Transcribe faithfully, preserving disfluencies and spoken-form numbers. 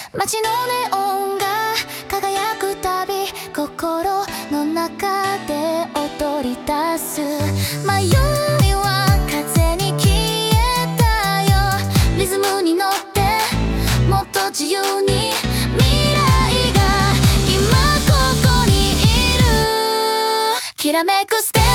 街のネオンが輝くたび心の中で踊り出す。迷いは風に消えたよ。リズムに乗ってもっと自由に、未来が今ここにいる。きらめくステージ